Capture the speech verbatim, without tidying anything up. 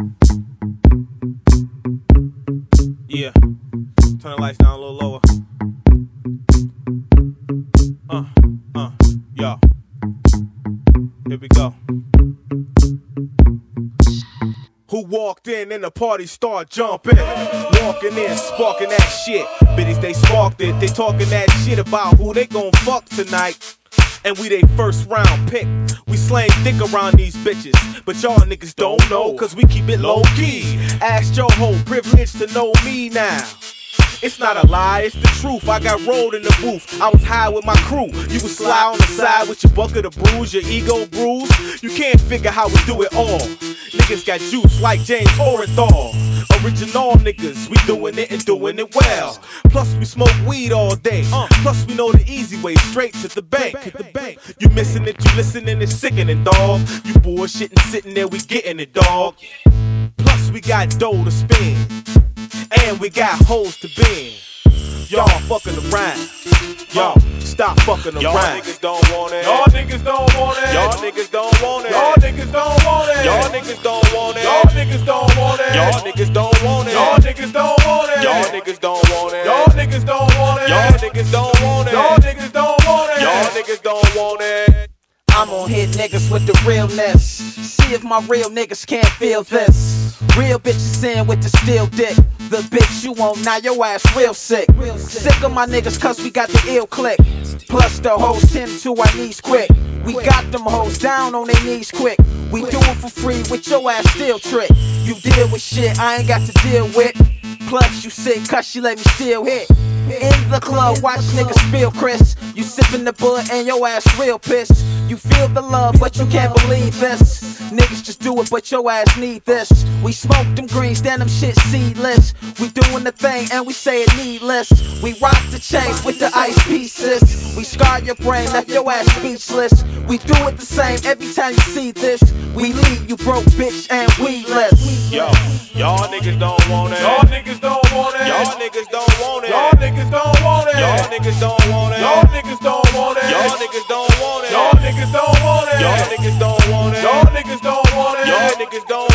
Yeah, turn the lights down a little lower. Uh, uh, yo. Here we go. Who walked in and the party start jumping? Walking in, sparking that shit. Biddies, they sparked it. They talking that shit about who they gon' fuck tonight. And we they first round pick. We slang dick around these bitches, but y'all niggas don't know, cause we keep it low key. Ask your whole privilege to know me now. It's not a lie, it's the truth. I got rolled in the booth, I was high with my crew. You was sly on the side with your bucket of brews, your ego bruised. You can't figure how we do it all. Niggas got juice like James Orenthal. Original niggas, we doing it and doing it well. Plus we smoke weed all day. Plus we know the easy way, straight to the bank. You missing it, you listening, it's sickening, dog. You bullshitting, sitting there, we getting it, dog. Plus we got dough to spend, and we got hoes to bend. Y'all fucking around. Y'all stop fucking around. Y'all niggas don't want it. Y'all niggas don't want it. Y'all niggas don't want it. Y'all niggas don't want it. Y'all niggas don't want it. Y'all niggas don't want it. Y'all niggas don't want it. Y'all niggas don't want it. Y'all niggas don't want it. Y'all niggas don't want it. Y'all niggas don't want it. Y'all niggas don't want it. Y'all niggas don't want it. I'm gon' hit niggas with the realness. See if my real niggas can't feel this. Real bitches in with the steel dick. The bitch you want, now your ass real sick. Sick of my niggas cause we got the ill click. Plus the hoes tend to our knees quick. We got them hoes down on their knees quick. We do it for free with your ass still trick. You deal with shit I ain't got to deal with. Plus you sick cause she let me still hit. In the club, watch niggas spill Chris. You sippin' the bud and your ass real pissed. You feel the love, but you can't believe this. Niggas just do it, but your ass need this. We smoke them greens, then them shit seedless. We doing the thing and we say it needless. We rock the chains with the ice pieces. We scar your brain, left your ass speechless. We do it the same every time you see this. We leave you broke, bitch, and we less. Yo, y'all niggas don't want it. Y'all niggas don't want it. Y'all niggas don't want it. Y'all niggas don't want it. Y'all niggas don't want it. Y'all niggas don't want it. Y'all niggas don't want it. Y'all niggas don't want it. Y'all niggas don't want it. Y'all niggas don't want it. Y'all niggas don't